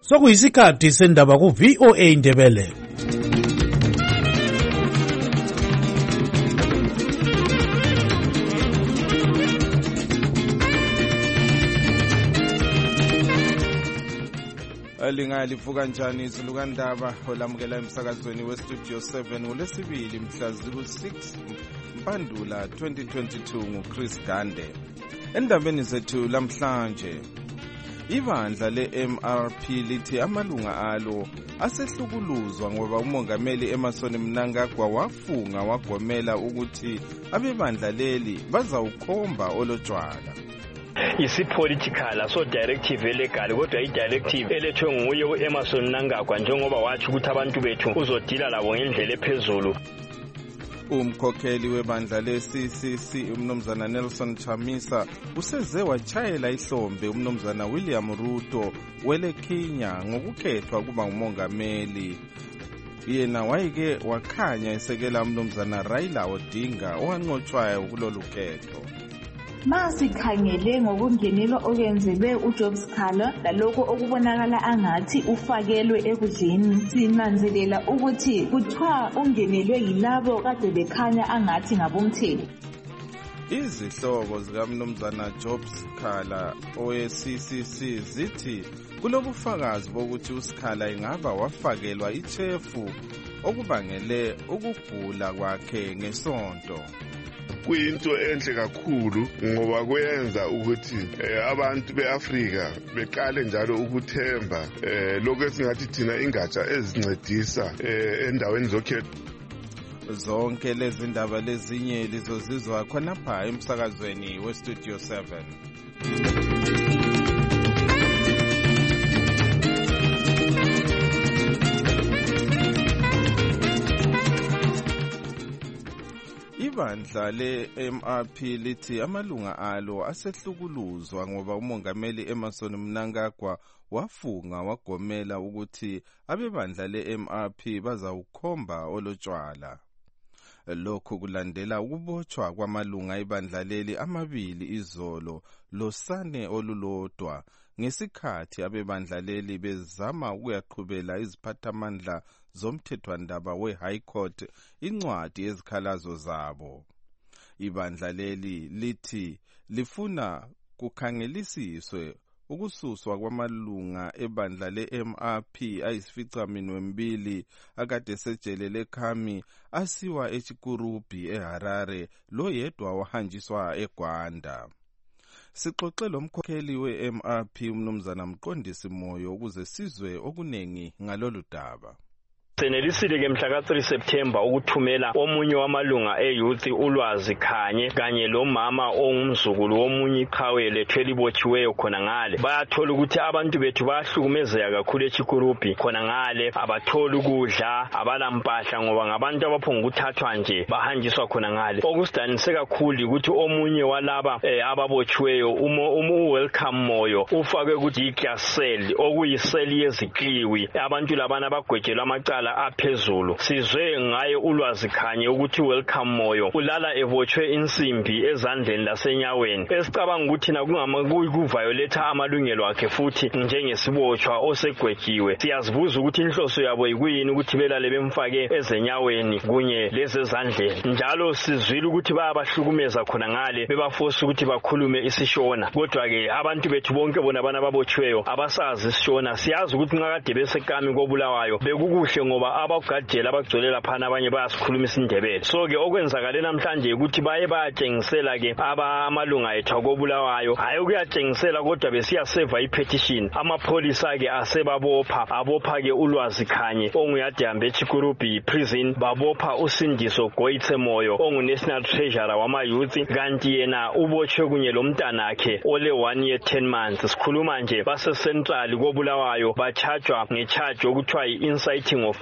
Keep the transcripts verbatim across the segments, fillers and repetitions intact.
Sokuyisikhathi sendaba ku V O A Ndebele. Lingalivuka njani izilukandaba olamukela emsakazweni westudio seven ngolesibili mhla ziku six Mpandula twenty twenty-two nguChris Gande. Endabeni zethu lamhlanje, ibandla le-M R P lithi amalunga alo asehlukuluzwa ngoba umongameli Emmerson Mnangagwa wafunga wagomela ukuthi abebandla leli bazawukhomba olotshwala. Isi-political so directive legal kodwa i-directive elethwe nguye u-Emmerson Mnangagwa njengoba wathi ukuthi abantu bethu uzodila labo ngendlela ephezulu. Umkhokheli webandla le-C C C umnumzana Nelson Chamisa useze wachayela ihlombe umnumzana William Ruto wele Kenya ngokukhethwa kuba ngumongameli. Yena wayeke wakhanya esekela umnumzana Raila Odinga owanqotshwayo kulolu khetho. Masikhangele ngokungenelwa okwenzelwe uJob Sikhala lalokho okubonakala angathi ufakelwe ekudleni, sinanzelela ukuthi kuthiwa ungenelwe yilabo kade bekhanya angathi ngabomthetho. Izihlobo zikaMnumzana Job Sikhala owe-C C C zithi kulobufakazi bokuthi uSikhala ingaba wafakelwa ichefu okubangele ukugula kwakhe ngesonto. Kuyinto enhle kakhulu ngoba kuyenza ukuthi abantu beAfrika beqale njalo ukuthemba lokho esingathi thina ingatsha ezincedisa endaweni zokhetho. Zonke lezi ndaba lezinye lizozizwa khonapha emsakazweni westudio seven. Ibandla le-M R P lithi amalunga alo asehlukuluzwa ngoba umongameli Emmerson Mnangagwa wafunga wagomela ukuthi abebandla le-M R P bazawukhomba olotshwala. Lokhu kulandela ukubotshwa kwamalunga ibandla leli amabili izolo losane olulodwa ngesikhathi abebandla leli bezama ukuyaqhubela iziphathamandla zomthethwandaba we-High Court incwadi ezikhalazo zabo. Ibandla leli lithi lifuna kukhangelisiswe ukususwa kwamalunga ebandla le-M R P ayisificaminwe mbili akade sejele leKhami asiwa eChikurubi eHarare lo yedwa wahanjiswa eGwanda. Sixoxe lo mkhokheli we-M R P umnumzana Mqondisi Moyo ukuze sizwe okunengi ngalolu daba. Senelisile ke mhla ka three September ukuthumela omunye wamalunga e-youth ulwazi khanye kanye lo mama ongumzukulu womunye iqhawe lethwele ibotshiweyo khona ngale. Bayathola ukuthi abantu bethu bayahlukumezeka kakhulu eChikurubi khona ngale, abathola ukudla, abalampahla ngoba ngabantu abaphonga ukuthathwa nje bahanjiswa khona ngale. Okusidanise kakhulu ukuthi omunye walaba eh, ababotshiweyo umu Welcome Moyo ufakwe ukuthi iGasel okuyiseli yezikliwi. Abantu labana abagwejelwa amacala aphezulu. Sizwe ngaye ulwazi khanye ukuthi Welcome Moyo ulala ebotshwe insimbi ezandleni lasenyaweni. Esicabanga ukuthi na kungamayikuviolate amalungelo akhe futhi njengesibotshwa osegwejiwe. Siyazibuza ukuthi inhloso yabo yikuyini ukuthi belale bemfake ezenyaweni kunye lezezandleni. Njalo sizwile ukuthi bayabahlukumeza khona ngale bebaforce ukuthi bakhulume isishona. Kodwa ke abantu bethu bonke bona bana babotshiweyo abasazi isishona. Siyazi ukuthi ngakade besekami koBulawayo bekukuhle ngoba abagadela abagcolela phana abanye bayasikhuluma isindebele. So ke okwenzakale namhlanje ukuthi baye bayatshengisela ke abamalunga ethu koBulawayo hayi ukuyatshengisela kodwa besiyaseva ipetition. Amapholisa ke asebabopha abopha ke ulwazi khanye onguyade hambe eChikurubi prison, babopha uSindiso Goitse Moyo ongu National Treasurer wama youth kanti yena ubotshwe kunye lomntanakhe ole one year ten months. Sikhuluma nje base central koBulawayo bachargewa ngecharge okuthiwa inciting of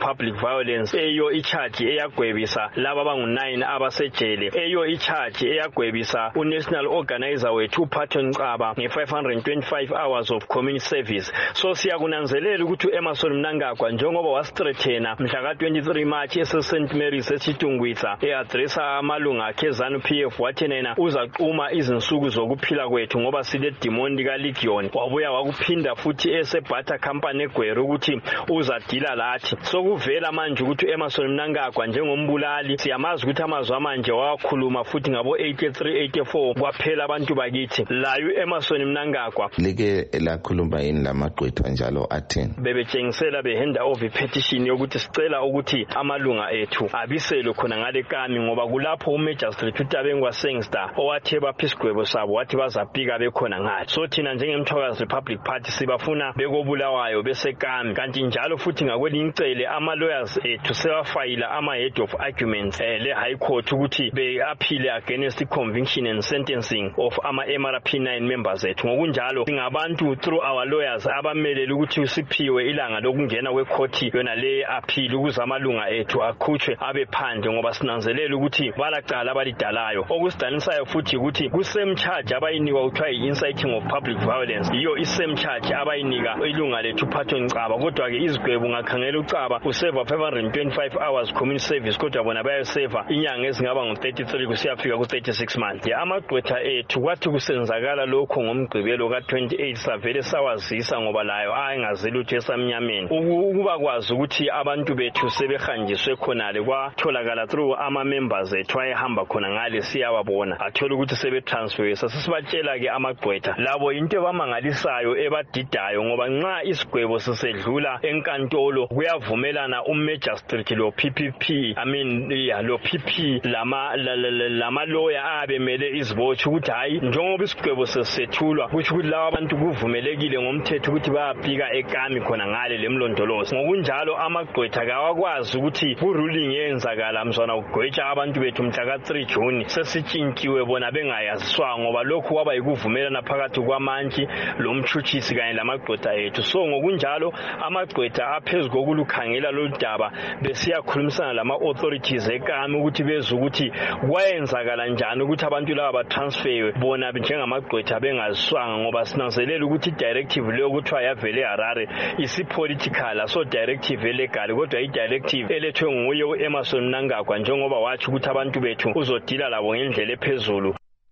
public violence eyo icharge eyagwebisa laba abangu nine abasejele eyo icharge eyagwebisa unational organizer wethu uPatton Caba nge-five hundred twenty-five hours of community service. So siyakunanzelela ukuthi uEmmerson Mnangagwa njengoba wasitrethena mhla ka twenty-three March ese Saint Mary's eSitungwitsa eaddressa amalunga akhe ZANU P F wathi nena uzaquma izinsuku zokuphila kwethu ngoba sile demon lika Legion. Wabuya wakuphinda futhi ese Butter Company eGweru ukuthi uzadila lathi. So kuvela manje ukuthi uEmmerson Mnangagwa njengombulali siyamazi ukuthi amazwi amanje wakhuluma futhi ngabo eighty-three eighty-four kwaphela abantu bakithi. Layo uEmmerson Mnangagwa like lakhuluma yini lamagqwetha njalo athini bebetshengisela behenda over petition yokuthi sicela ukuthi amalunga ethu abiselwe khona ngale kami ngoba kulapho uMagistrate uTabengwa Sengster owathi baphisigwebo sabo wathi bazapika bekhona ngathi. So thina njengemthwakazi Republic Party sibafuna bekobulawayo bese kami kanti njalo futhi ngakwelinye icele ama lawyers ethu sebafayila ama head of arguments eh, le High Court ukuthi be appeal against the conviction and sentencing of ama M R P nine members ethu. Ngokunjalo singabantu through our lawyers abamelele ukuthi siphiwe ilanga lokungena kwecourt yona le appeal ukuze amalunga ethu akhutshwe abe phandle ngoba sinanzelela ukuthi balacala abalidalayo. Okusidanisayo futhi ukuthi ku same charge abayinikwa ukuthiwa inciting of public violence iyo isame charge abayinika ilunga lethu Patton Caba kodwa ke izigwebo ngakhangela uCaba useva five hundred twenty-five hours community service kodwa bona bayaseva inyanga ezingaba ngo thirty-three kusiyafika ku thirty-six months. Ya amagqwetha ethu kwathi kusenzakala lokho ngomgqibelo ka twenty-eight savele sawazisa ngoba layo ayengazeli ukuthi esamnyameni ukuba kwazi ukuthi abantu bethu sebehanjiswe khonale kwatholakala through ama members ethu ayehamba khona ngale siyababona athola ukuthi sebe transfer sasibatshela ke amagqwetha labo into abamangalisayo ebadidayo ngoba nxa isigwebo sisedlula enkantolo kuyavumelana uMagistrate lo P P P I mean yeah lo P P lama lama lawyer abemele izibotsho ukuthi hayi njengoba isigwebo sesethulwa kusho ukuthi laba abantu kuvumelekile ngomthetho ukuthi bayapika ekami khona ngale lemlondolozo. Ngokunjalo amagqwetha kawakwazi ukuthi ku ruling yenzakala mzwana ugwetsha abantu bethu mhla ka three June sesitshintshiwe bona bengayaziswa ngoba lokho kwaba yikuvumelana phakathi kwamantshi lomtshutshisi kanye lamagqwetha ethu. So ngokunjalo amagqwetha aphezulu kokulukhangela lo daba besiyakhulumisana lama authorities ekami ukuthi beze ukuthi kwayenzakala njani ukuthi abantu laba batransferwe bona njengamagqwetha bengaziswanga ngoba sinanzelela ukuthi directive leyo kuthiwa yavele Harare isi political so directive legal kodwa i directive elethwe nguye uEmmerson Mnangagwa njengoba wathi ukuthi abantu bethu uzodila labo ngendlela ephezulu.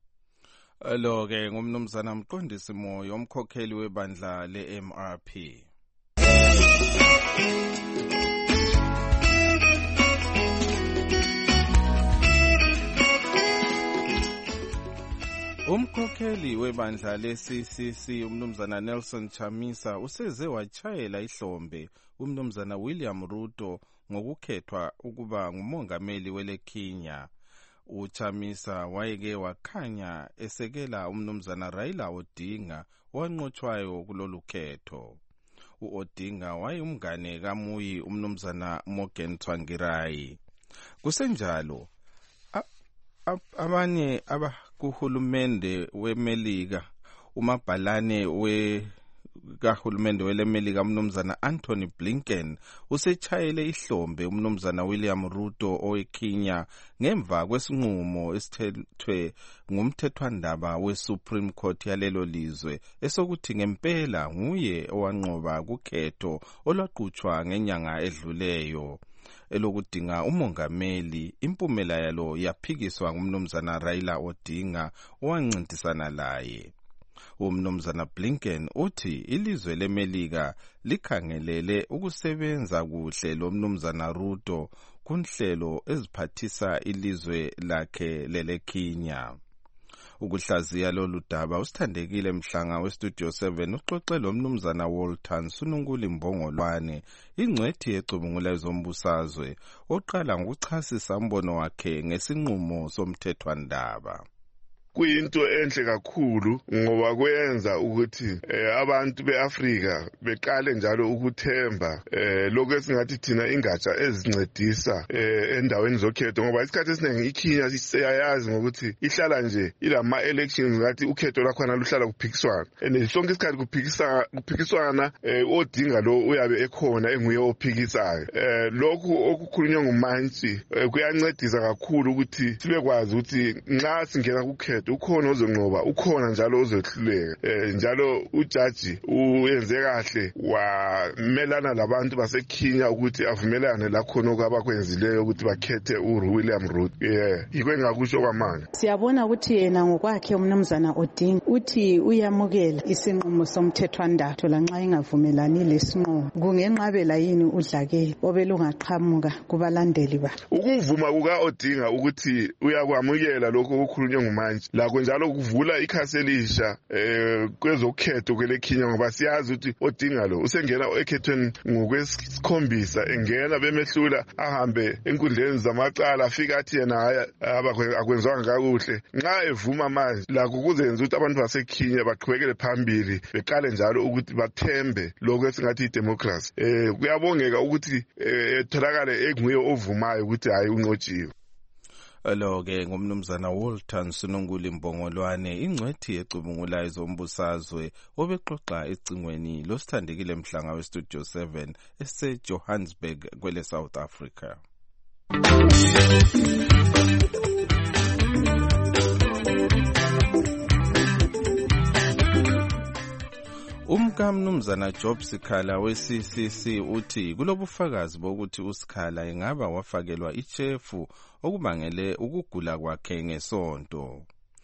Lo ke ngumnumzana Mqondisi Moyo umkhokheli webandla le-M R P. Umkhokheli webandla le-C C C umnumzana Nelson Chamisa useze wachayela ihlombe umnumzana William Ruto ngokukhethwa ukuba ngumongameli wele Kenya. UChamisa wayeke wakhanya esekela umnumzana Raila Odinga wanqotshwayo kulolu khetho. uOdinga wayumngane kaMuyi umnumzana Morgan Tsvangirai. Kusenjalo abanye abakuhulumende weMelika umabhalane we kahulumende weleMelika umnumzana Anthony Blinken usechayele ihlombe umnumzana William Ruto oweKenya ngemva kwesinqumo esithethwe ngumthethwandaba weSupreme Court yalelo lizwe esokuthi ngempela nguye owanqoba kukhetho olwaqhutshwa ngenyanga edluleyo elokudinga umongameli. Impumela yalo yaphikiswa ngumnumzana Raila Odinga owancintisana laye. Umnumzana Blinken uthi ilizwe leMelika likhangelele ukusebenza kuhle lomnumzana Ruto kunhlelo eziphathisa ilizwe lakhe lele Kenya. Ukuhlaziya lolu daba usithandekile Mhlanga weStudio seven uxoxe lomnumzana Walton Sununkuli Mbongolwane ingcwethi yecubungula ezombusazwe oqala ngokuchasisa umbono wakhe ngesinqumo somthethwandaba. kuyinto enhle kakhulu ngoba kuyenza ukuthi eh, abantu beAfrika beqale njalo ukuthemba eh, lokho esingathi thina ingatsha ezincedisa eh, endaweni zokhetho ngoba isikhathi esiningi iKenya siyayazi ngokuthi ihlala nje ilama elections ngathi ukhetho lakhona luhlala kuphikiswana and sonke isikhathi kuphikisana kuphikiswana eh, odinga lo uyabe ekhona enguye ophikisayo eh, lokhu okukhulunywa ngumantshi eh, kuyancedisa kakhulu ukuthi sibekwazi ukuthi nxa singena kukhetho ukhona ozonqoba ukhona njalo ozohluleka eh, njalo ujaji uyenze kahle wamelana labantu baseKenya ukuthi avumelane lakhona okwabakwenzileyo ukuthi bakhethe uWilliam Ruto yeah yikho engakusho kwamanje. Siyabona ukuthi yena ngokwakhe umnumzana Odinga uthi uyamukela isinqumo somthethwandatho lanxa engavumelani lesinqumo kungenqabela yini udlakela obelungaqhamuka kubalandeli ba. Ukuvuma kuka Odinga ukuthi uyakwamukela lokho okukhulunywa ngumanje lakho njalo kuvula ikhasi elisha eh kwezokhetho kwele Kenya ngoba siyazi ukuthi Odinga lo usengena ekhethweni ngokwesikhombisa engena bemehlula ahambe enkundleni zamacala afika athi yena akwenzwanga kakuhle nxa evuma manje lakho kuzenza ukuthi abantu baseKenya baqhubekele phambili beqale njalo ukuthi bathembe lokho esingathi idemocracy eh kuyabongeka ukuthi etholakale enguye ovumayo ukuthi hayi unqotshiwe. Lo ke ngumnumzana Walton Sununguli Mbongolwane ingcwethi ecubungulayo zombusazwe obexoxa ecingweni losithandekile mhlanga we Studio seven ese Johannesburg kwele South Africa. Umkamnumzana Job Sikhala we-C C C uthi kulobufakazi bokuthi uSikhala engaba wafakelwa ichefu okubangele ukugula kwakhe ngesonto.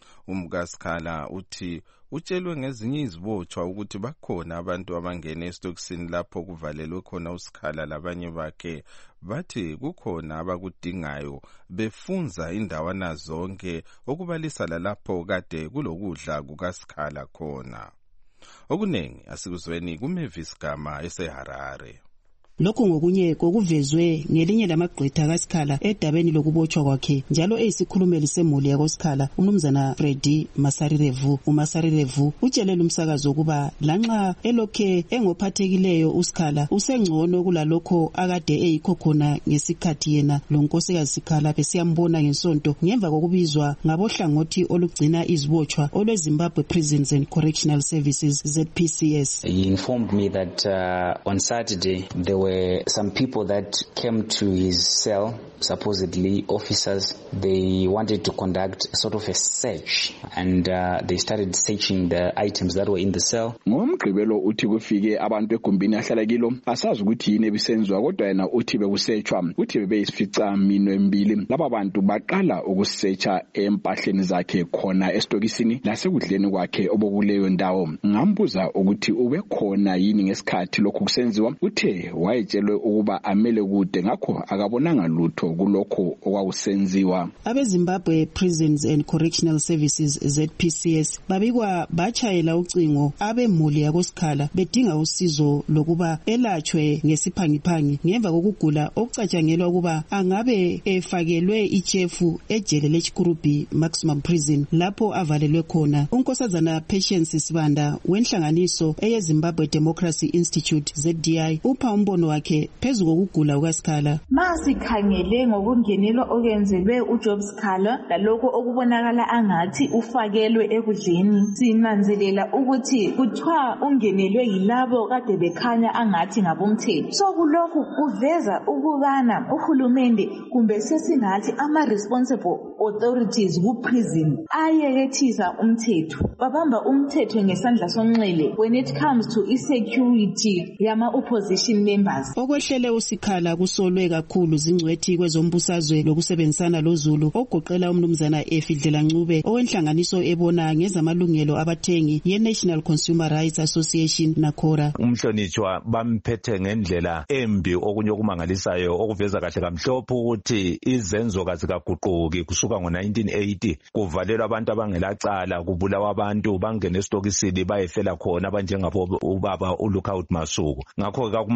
UMkaSikhala uthi utshelwe ngezinye izibotshwa ukuthi bakhona abantu abangena esitokisini lapho kuvalelwe khona uSikhala labanye bakhe bathi kukhona abakudingayo befunza indawana zonke okubalisa lalapho kade kulokudla kukaSikhala khona. Okunengi asikuzweni kuMavis Gama eseHarare. Lokho ngokunye kokuvezwe ngelinye lamagqwetha kaSikhala edabeni lokubotshwa kwakhe njalo eyisikhulumeli semuli yakoSikhala umnumzana Freddy Masarirevu. uMasarirevu utshelele umsakazo ukuba lanxa elokhe engophathekileyo uSikhala usengcono kulalokho akade eyikho khona ngesikhathi yena lonkosikazi Sikhala besiyambona ngesonto ngemva kokubizwa ngabohlangothi olugcina izibotshwa olweZimbabwe Prisons and Correctional Services Z P C S. He informed me that uh, on Saturday there were some people that came to his cell, supposedly officers. They wanted to conduct a sort of a search and uh, they started searching the items that were in the cell. Ngomgqibelo uthi kufike abantu egumbini ahlala kilo asazi ukuthi yini ebisenzwa kodwa yena uthi bekusetshwa uthi bebeyisifica mino embili laba bantu baqala ukusearcha empahleni zakhe khona estokisini lasekudleni kwakhe obokuleyo ndawo. Ngambuza ukuthi ube khona yini ngesikhathi lokho kusenziwa uthe wayetshelwe ukuba amele kude ngakho akabonanga lutho kulokho okwakusenziwa. AbeZimbabwe Prisons and Correctional Services Z P C S babikwa bachayela ucingo abemuli yakoSikhala bedinga usizo lokuba elatshwe ngesiphangiphangi ngemva kokugula okucatshangelwa ukuba angabe efakelwe ichefu ejele leChikurubi Maximum Prison lapho avalelwe khona. uNkosazana Patience Sibanda wenhlanganiso eyeZimbabwe Democracy Institute Z D I upha umbono wakhe phezu kokugula kukaSikhala. Masikhangele ngokungenelwa okwenzelwe uJob Sikhala lalokho okubonakala angathi ufakelwe ekudleni sinanzelela ukuthi kuthiwa ungenelwe yilabo kade bekhanya angathi ngabomthetho. So kulokhu kuveza ukubana uhulumende kumbe sesingathi ama responsible authorities ku prison ayekethisa umthetho babamba umthetho ngesandla sonxele when it comes to insecurity yama opposition members. Okwehlele uSikhala kusolwe kakhulu zingcwethi kwezombusazwe lokusebenzisana loZulu ogoqela umnumzana Efidlela Ncube owenhlanganiso ebona ngezamalungelo abathengi ye-National Consumer Rights Association nakhora. Umhlonitshwa bamphethe ngendlela embi okunye okumangalisayo okuveza kahle kamhlophe ukuthi izenzo kazikaguquki kusuka ngo nineteen eighty kuvalelwa abantu abangelacala kubulawa abantu bangena esitokisini bayefela khona abanjengabo ubaba uLookout Masuku. Ngakho kakumangaliswa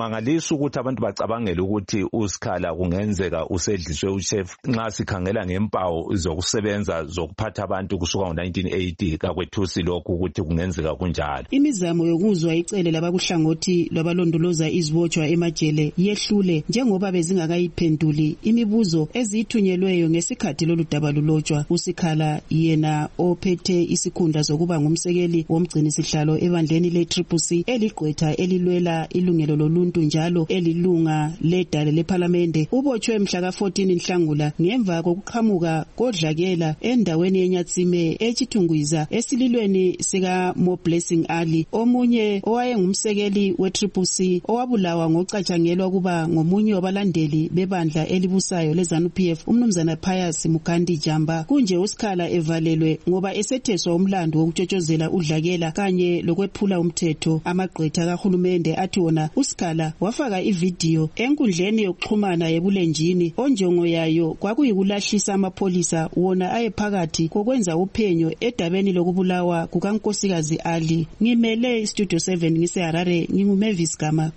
kuyabonisa ukuthi abantu bacabangela ukuthi uSikhala kungenzeka usedliswe uchef nxa sikhangela ngempawu zokusebenza zokuphatha abantu kusuka ngo-nineteen eighty kakwethusi lokhu ukuthi kungenzeka kunjalo. Imizamo yokuzwa icele labakuhlangothi lwabalondoloza izibotshwa emajele yehlule njengoba bezingakayiphenduli imibuzo ezithunyelweyo ngesikhathi lolu daba lulotshwa. uSikhala yena ophethe isikhundla zokuba ngumsekeli womgcini sihlalo ebandleni le-Triple C eligqwetha elilwela ilungelo loluntu njalo elilunga ledale lephalamende ubotshwe mhla ka-fourteen Nhlangula ngemva kokuqhamuka kodlakela endaweni yeNyatsime eChithungwiza esililweni sika Mo Blessing Ali, omunye owayengumsekeli we-Triple C owabulawa ngocatshangelwa kuba ngomunye wabalandeli bebandla elibusayo le-ZANU P F umnumzana Pius Mugandi Jamba. Kunje uSikhala evalelwe ngoba esetheswa umlando wokutshotshozela udlakela kanye lokwephula umthetho. Amagqwetha kahulumende athi wona uSikhala wafaka ividiyo enkundleni yokuxhumana yebulenjini onjongo yayo kwakuyikulahlisa amapholisa wona ayephakathi kokwenza uphenyo edabeni lokubulawa kukankosikazi Ali. Ngimele Studio seven ngiseHarare, nginguMavis Gama.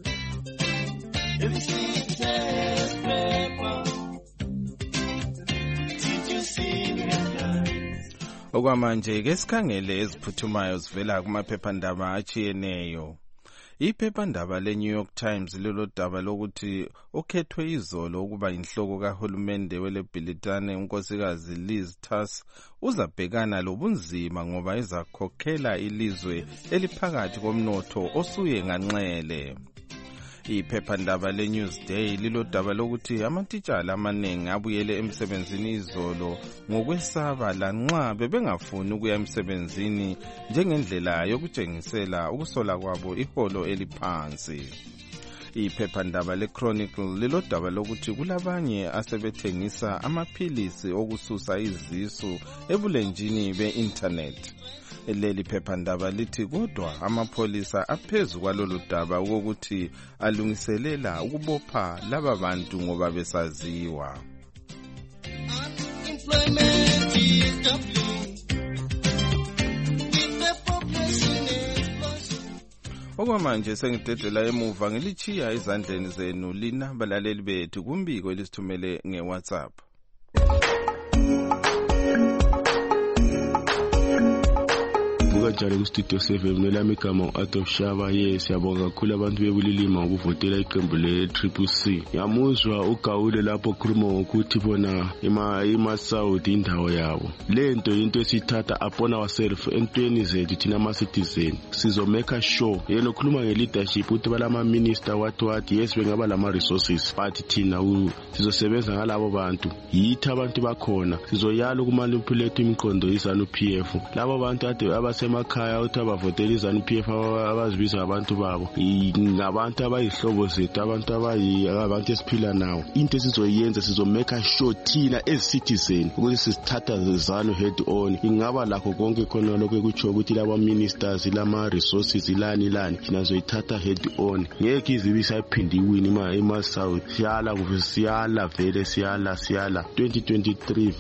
Okwamanje ke sikhangele eziphuthumayo zivela kumaphephandaba achiyeneyo. Iphephandaba le-New York Times lelo daba lokuthi okhethwe izolo ukuba inhloko kahulumende welebhilitane unkosikazi Liz Truss uzabhekana lobunzima ngoba ezakhokhela ilizwe eliphakathi komnotho osuye nganxele. Iphephandaba le-Newsday lilo daba lokuthi amatitshala amaningi abuyele emsebenzini izolo ngokwesaba lanxa bebengafuni ukuya emsebenzini njengendlela yokutshengisela ukusola kwabo iholo eliphansi. Iphephandaba le-Chronicle lilo daba lokuthi kulabanye asebethengisa amaphilisi okususa izisu ebulenjini be-internet. Leli phephandaba lithi kodwa amapholisa aphezu kwalolu daba ukuthi alungiselela ukubopha laba bantu ngoba besaziwa. Okwamanje sengidedela emuva ngilichiya ezandleni zenu lina balaleli bethu kumbiko elisithumele nge-WhatsApp. Kanjalo ku-Studio seven ngelami igama u-Adolf Shaba. Yes, siyabonga kakhulu abantu bebulilima ngokuvotela iqembu le-Triple C. Yamuzwa uGawule lapho khuluma ngokuthi bona ima-Saudi indawo yabo. Le nto into esithatha upon ourselves entweni zethu thina ama-citizen. Sizomeka sure yena ukhuluma nge-leadership ukuthi balama-minister wathi wathi yes bengaba lama-resources but thina sizosebenza ngalabo bantu. Yithi abantu bakhona sizoyala ukumanipulate imiqondo ye-ZANU P F. Labo bantu ade abasema emakhaya uthi abavotela i-ZANU P F abazibiza abantu babo ngabantu abayihlobo zethu, abantu abantu esiphila nawo. Into esizoyenza sizomeka sure thina as-citizen ukuthi sisithatha ZANU head on. Ingaba lakho konke khona lokho kutsho ukuthi laba ministers lama-resources ilani ilani thina zoyithatha head on. Ngeke izibi sayiphindiwini ema-South. Siyala siyala vele siyala siyala twenty twenty-three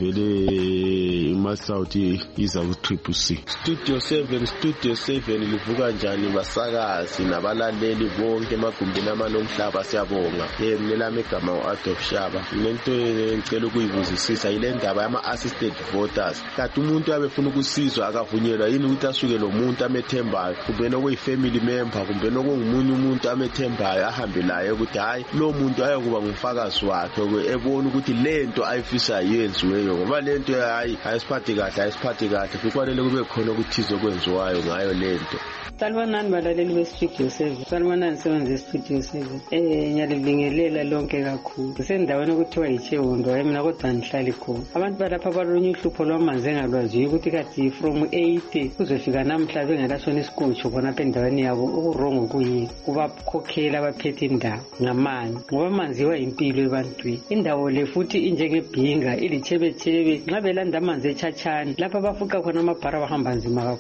vele ema-South iza ku-Triple C. Studio seven Studio seven livuka njani basakazi nabalaleli bonke emagumbini amanomhlaba siyabonga. Yebo nelami igama u-Adolf Shaba. Lento engicela ukuyibuzisisa ile ndaba yama-assisted voters. Kanti umuntu abefuna ukusizwa akavunyelwa yini ukuthi asuke lo muntu amethembayo kumbe nokuyi-family member kumbe nokungumunye umuntu amethembayo ahambe laye ukuthi hayi lo muntu ayokuba ngumfakazi wakhe ebona ukuthi lento ayifisayo yenziweyo ngoba lento hayi ayisiphathi kahle ayisiphathi kahle kufanele kube khona ukuthize kwenziwayo ngayo lento. Salwanani balaleli be-Studio seven. Salwanani sebenza e-Studio seven. Eh ngiyalibingelela lonke kakhulu. Kusendaweni okuthiwa yiChewondo mina kodwa ngihlali khona. Abantu balapha balonye uhlupho lwamanzi engalwaziyo ukuthi kathi from eight kuzofika namhla bengalasona isikutsho khona apha endaweni yabo ukurongo kuyini kubakhokhela abaphethe indawo ngamanzi ngoba amanzi wayimpilo ebantwini. Indawo le futhi injengebhinga ilichebechebe nxa belanda amanzi echachani lapha bafuqa khona amabhara bahamba nzima kakhulu.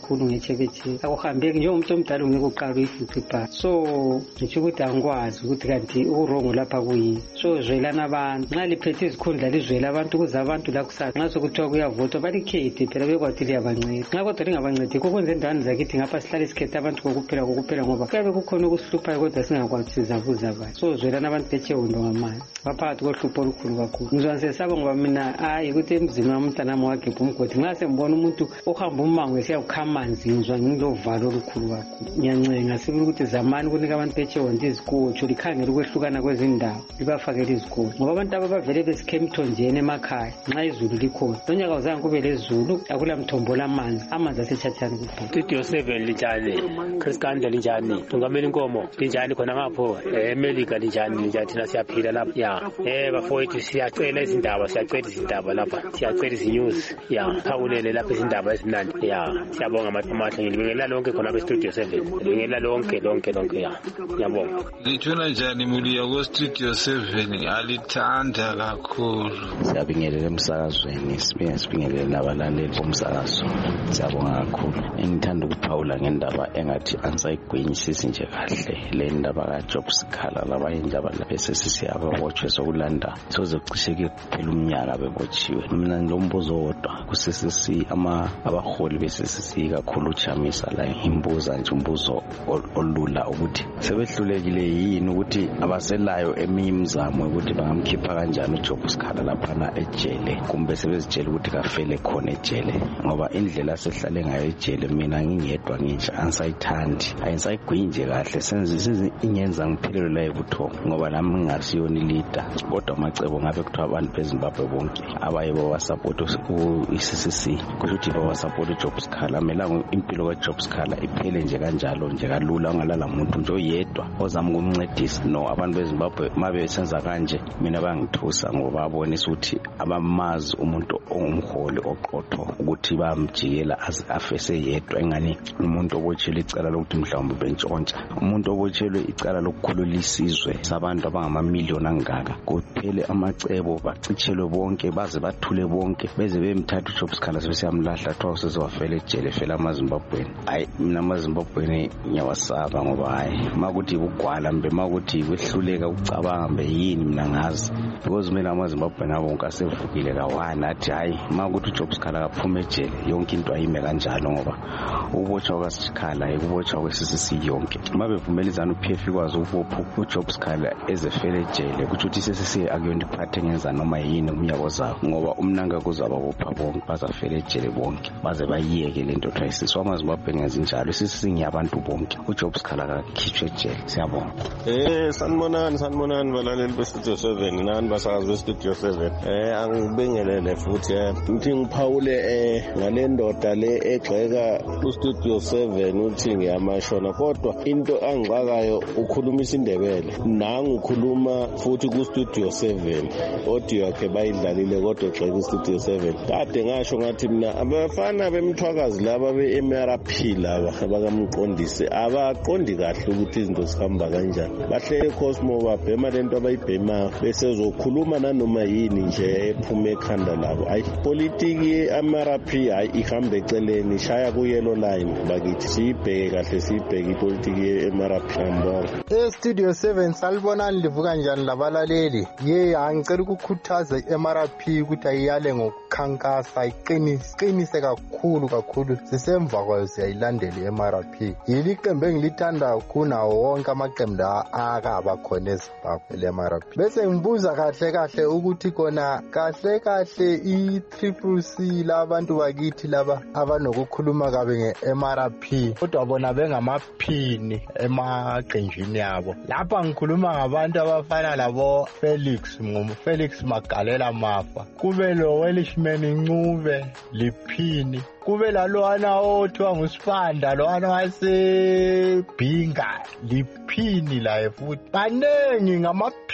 kakhulu ngechebechebe akuhambeki njengomuntu omdala ungeke uqala uyifice ibhasi so ngitsho ukuthi angikwazi ukuthi kanti urongo lapha kuyini so zwelana abantu nxa liphethe izikhundla lizwela abantu ukuze abantu la kusasa nxa sokuthiwa kuyavotwa balikhethe phela bekwathi liyabanceda nxa kodwa lingabancedi kokwenza endaweni zakithi ngapha sihlale sikhethe abantu kokuphela kokuphela ngoba kuyabe kukhona ukusihluphayo kodwa singakwazi sizabuza abantu so zwelana abantu bechewondo ngamanye baphakathi kohlupho olukhulu kakhulu ngizwa sesaba ngoba mina hayi ukuthi emzini wami umntanami wagebha umgodi nxa sembona umuntu ohamba umango esiyawukha amanzi ngizwa ngilovalo olukhulu kakhulu ngiyancenga sibili ukuthi zamani kunika abantu bechewondo izikotsho likhangela ukwehlukana kwezindawo libafakele izikotsho ngoba abantu abavele besikhe emthonjeni emakhaya nxa izulu likhona lonyaka uzange kube lezulu akula mthombo lamanzi amanzi asethathani kuphela studio seven linjani Chris Kandla linjani Tungameli Nkomo linjani khona ngapho eMelika linjani linjani thina siyaphila lapha ya eh bafowethu siyacela izindaba siyacela izindaba lapha siyacela izinews ya phawulele lapha izindaba ezimnandi ya siyabonga amahle ngilibingelela lonke khona be studio seven ngilibingelela lonke lonke lonke ya ngiyabonga ngithuna njani muliya ku studio seven alithanda kakhulu siyabingelela emsakazweni sibe sibingelela nabalaleli bomsakazo siyabonga kakhulu engithanda ukuphawula ngendaba engathi ansayigwinyisisi nje kahle le ndaba ka Jobs Khala labanye indaba lapha sesiyabotshwe sokulanda soze kucisheke kuphela umnyaka bebotshiwe mina ngilombuzo wodwa kusesisi ama abaholi besesisi kakhulu Chamisa la imbuza nje umbuzo olula ukuthi sebehlulekile yini ukuthi abaselayo emimzamo ukuthi bangamkhipha kanjani uJobs Khala lapha na ejele kumbe sebezitshela ukuthi kafele khona ejele ngoba indlela sehlale ngayo ejele mina ngingedwa ngisho ansayithandi ayisayigwinje kahle senze inyenza ngiphelelo la ebuthongo ngoba nami ngasiyoni leader kodwa amacebo ngabe kuthiwa abantu beZimbabwe bonke abaye bawa support u-I C C C kusho ukuthi bawa support uJobs Khala melanga impilo kaJobs Khala iphele nje kanjalo nje kalula ungalala umuntu nje oyedwa ozama ukumncedisa no abantu beZimbabwe mabe senza kanje mina bangithusa ngoba babonisa ukuthi abamazi umuntu ongumholi oqotho ukuthi bamjikela afese yedwa engani umuntu obotshelwe icala lokuthi mhlawumbe bentshontsha umuntu obotshelwe icala lokukhulula isizwe sabantu abangamamiliyoni angaka kuphele amacebo bacitshelwe bonke baze bathule bonke beze bemthatha uJobs Khala sebesiyamlahla thola sezowafela ejele fela amaZimbabweni hayi mina amaZimbabweni ngiyawasaba ngoba hayi makuthi ukugwala mbe makuthi kwehluleka ukucabanga mbe yini mina ngazi because mina amaZimbabweni abo nkasevukile kawana athi hayi makuthi uJobs Khala kaphuma ejele yonke into ayime kanjalo ngoba ubotshwa kwaSikhala ekubotshwa kwesisisi yonke mabevumelizana uP F ikwazi ukubopha uJobs Khala ezefele ejele kuthi uthi sesisi akuyona iphathe ngenza noma yini umnyaka zawo ngoba umnanga kuzaba bopha bonke bazafela ejele bonke baze bayiyeke lento thayisiswa amaZimbabwe ngezinjalo sisisi ngiyabantu bonke uJobs Khala kakhitshwe ejele siyabonga eh sanibonani sanibonani balaleli bestudio seven nani basakazi bestudio seven eh angibingelele futhi eh ngithi ngiphawule eh ngale ndoda le egxeka ustudio seven uthi ngiyamashona kodwa into angixakayo ukhuluma isindebele nangu ukhuluma futhi ku studio seven audio yakhe bayidlalile kodwa egxeka ustudio seven kade ngasho ngathi mina abafana bemthwakazi laba be-M R P laba abakamqondisi abaqondi kahle ukuthi izinto zihamba kanjani bahle eCosmo babhema lento abayibhemayo bese zokhuluma nanoma yini nje ephuma ekhanda labo ayi politiki ye-M R P hayi ihamba eceleni shaya ku yellow line bakithi siyibheke kahle siyibheke ipolitiki ye-M R P ngibonga estudio seven salibonani livuka njani labalaleli ye angicela ukukhuthaza i-M R P ukuthi ayiyale ngokukhankasa iqinise kakhulu kakhulu sisemva kwayo siyayilandela i-M R P yili iqembu engilithanda kunawo wonke amaqembu akaba khona eZimbabwe le-M R P bese ngibuza kahle kahle ukuthi kona kahle kahle i-Triple C labantu bakithi laba abanokukhuluma kabe nge-M R P kodwa bona bengamaphini emaqenjini yabo lapha ngikhuluma ngabantu abafana labo Felix Felix Magalela Mafa kube lo Welishman Ncube liphini kube lalwana othiwa nguSipanda lwana wasebhinga liphini la futhi banengi ngamaphini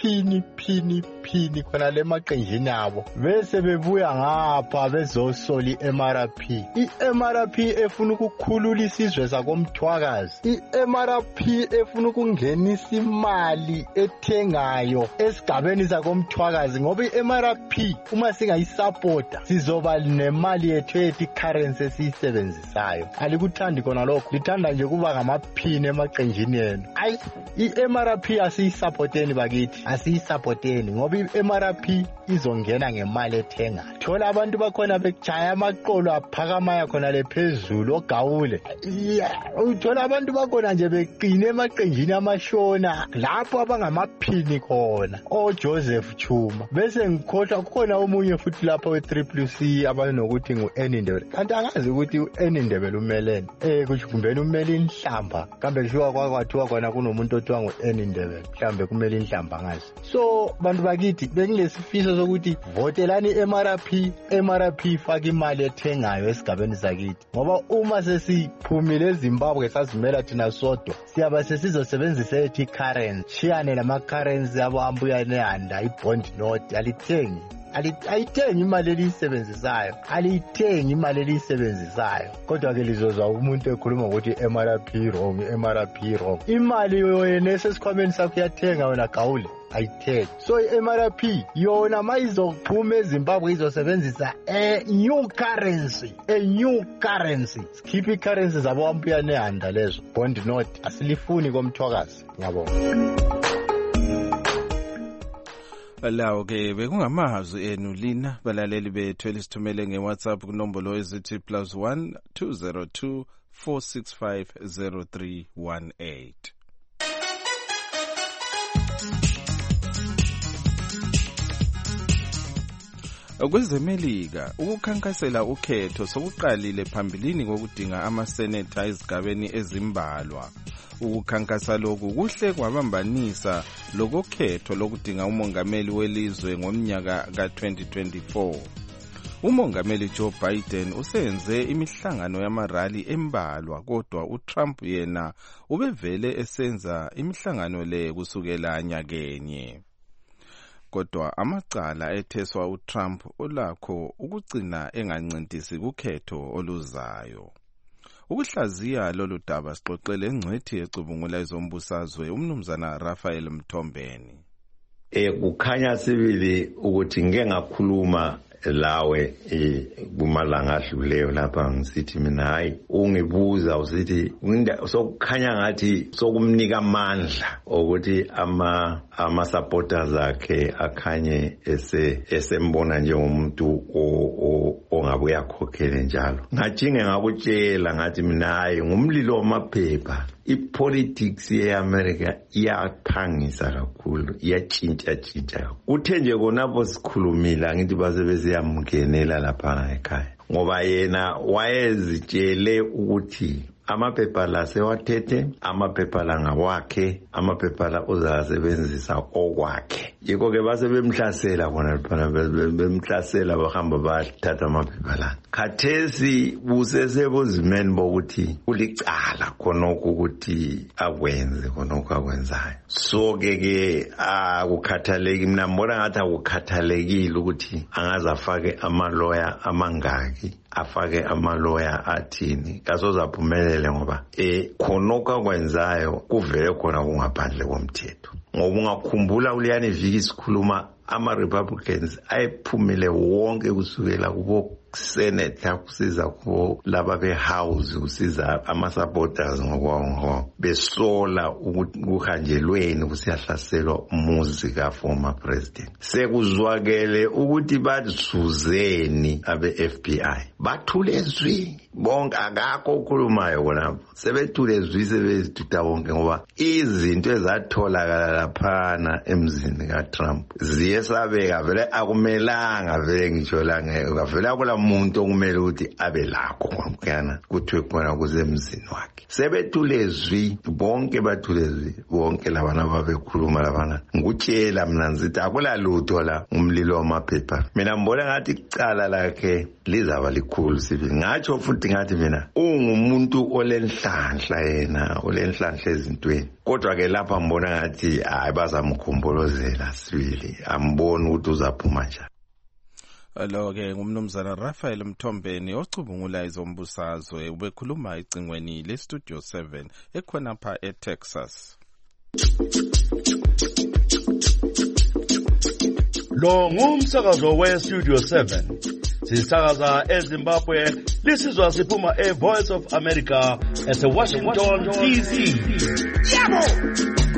phini phini phini khona le maqenjini abo bese bebuya ngapha bezosola i-M R P. I-M R P efuna ukukhulula isizwe sakomthwakazi, i-M R P efuna ukungenisa imali ethengayo esigabeni sakomthwakazi, ngoba i-M R P uma singayisupporta sizoba nemali yethu ethi currency esiyisebenzisayo. Alikuthandi khona lokho, lithanda nje kuba ngamaphini emaqenjini yenu. Ayi, i-M R P asiyisupporteni bakithi, asiyisupporteni ngoba i-M R P izongena ngemali ethengayo. Thola abantu bakhona bekujaya amaqolo aphakamaya khona lephezulu ogawule. Uthola abantu bakhona nje beqine emaqenjini amashona lapho abangamaphini khona, o Joseph Chuma. Bese ngikhohlwa kukhona omunye futhi lapha we-Triple C abanokuthi ngu-N Ndebele. Kanti angazi ukuthi u-N Ndebele umelene. Eh kuthi kumbeni umele inhlamba. Kambe kushiwa kwakwathiwa khona kunomuntu othiwa ngu-N Ndebele. Mhlambe kumele inhlamba ngazi. So bantu bakithi bengilesifiso sokuthi votelani i-M R P, M R P ifaka imali ethengayo esigabeni sakithi. Ngoba uma sesiphumile eZimbabwe sazimela thina sodwa, siyaba sesizosebenzisa ethi currency. Chiyane nama currency yabo ambuya nehanda i-bond note alithengi. Ayithengi imali eliyisebenzisayo, aliyithengi imali eliyisebenzisayo. Kodwa ke lizozwa umuntu ekhuluma ukuthi M R P wrong, M R P wrong. Imali yona esesikhwameni sakho yathenga wena gawule, ayithengi. So i-M R P yona mayizophuma eZimbabwe izosebenzisa a new currency, a new currency. Sikhipha i-currency zabo ambuya nehanda lezo, bond note asilifuni komthwakazi. Ngiyabonga. Lawo ke bekungamazwi enu lina balaleli bethu elisithumele ngeWhatsApp kunombolo ezithi plus one two zero two four six five zero three one eight. Kwezemelika ukukhankasela ukhetho sokuqalile phambilini kokudinga amaseneta ezigabeni ezimbalwa. Ukukhankasa lokhu kuhle kwabambanisa lokukhetho lokudinga umongameli welizwe ngomnyaka ka twenty twenty-four. Umongameli Joe Biden usenze imihlangano yamarali embalwa, kodwa uTrump yena ubevele esenza imihlangano le kusukela nyakenye. Kodwa amacala etheswa uTrump olakho ukugcina engancintisi kukhetho oluzayo. Ukuhlaziya lolu daba sixoxele engcwethi ecubungula izombusazwe umnumzana Raphael Mthombeni. Eh kukhanya sibili ukuthi ngeke ngakhuluma lawe eh kumalanga adluleyo lapha ngisithi mina hayi ungibuza usithi sokukhanya ngathi sokumnika amandla ukuthi ama ama supporters akhe akhanye ese esembona njengomuntu ongabe uyakhokhela njalo. Ngajinge ngakutshela ngathi mina hayi ngumlilo wamaphepha. I-politics ye-America iyaphangisa kakhulu, iyatshintsha tshintsha. Uthe nje konapho sikhulumile ngithi base besiyamngenela lapha ekhaya. Ngoba yena wayezitshele ukuthi amaphepha la sewathethe, amaphepha la ngawakhe, amaphepha la uzasebenzisa okwakhe. Yiko ke base bemhlasela bona phana bemhlasela bahamba bathatha amaphepha la. Khathesi busesebozimeni bokuthi ulicala khonoko ukuthi akwenze khonoko akwenzayo. So ke ke akukhathaleki, mina mbona ngathi akukhathalekile ukuthi angaze afake amaloya amangaki, afake amaloya athini kasozaphumelele ngoba eh khonoko akwenzayo kuvele khona kungaphandle komthetho. Ngoba ungakhumbula uliyani viki sikhuluma ama Republicans ayephumile wonke kusukela kubo Senate kusiza kubo laba behouse kusiza ama supporters ngokwawo besola ukuhanjelweni kusiyahlaselwa umuzi ka former president. Sekuzwakele ukuthi bathuzeni abe F B I bathule ezwi bonke akakho okhulumayo bona sebethule ezwi sebezithuta bonke ngoba izinto ezatholakala laphana emzini ka Trump ziyesabeka vele akumelanga vele ngisho la ngeke vele akula umuntu okumele ukuthi abe lakho kwamkana kuthiwe khona kuzemzini wakhe sebethulezwi bonke bathulezwi bonke labana babekhuluma labana ngutshela mina ngithi akula lutho la umlilo wamaphepha. Mina mbona ngathi icala lakhe lizaba likhulu sibi ngatsho futhi ukuthi ngathi mina ungumuntu olenhlanhla yena olenhlanhla ezintweni kodwa ke lapha mbona ngathi hayi bazamkhombolozela sibili amboni ukuthi uzaphuma njani. Lo-ke ngumnumzana Raphael Mthombeni ocubungula izombusazwe ubekhuluma icingweni le-Studio seven ekhonapha eTexas. Lo ngumsakazo we-Studio seven. Sisakaza eZimbabwe, lisizwa siphuma e-Voice of America ese-Washington, D C. Yabo!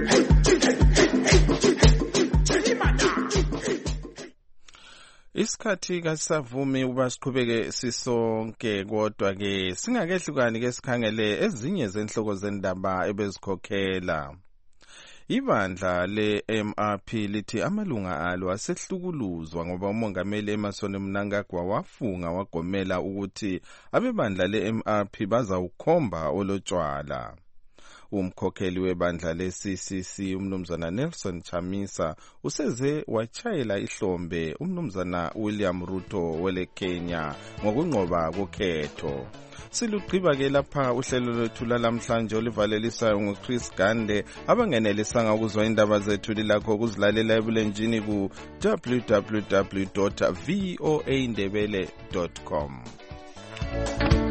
Isikhathi kasavumi uba siqhubeke sisonke kodwa ke singakehlukani ke sikhangele ezinye zenhloko zendaba ebezikhokhela. Ibandla le-M R P lithi amalunga alo asehlukuluzwa ngoba umongameli Emmerson Mnangagwa wafunga wagomela ukuthi abebandla le-M R P bazawukhomba olotshwala. Umkhokheli webandla le-C C C umnumzana Nelson Chamisa useze wachayela ihlombe umnumzana William Ruto wele Kenya ngokunqoba kokhetho. Silugqiba ke lapha uhlelo lwethu lalamhlanje olivalelisayo nguChris Gande. Abangenelisanga ukuzwa indaba zethu lilakho ukuzilalela ebulenjini ku w w w dot voa ndebele dot com.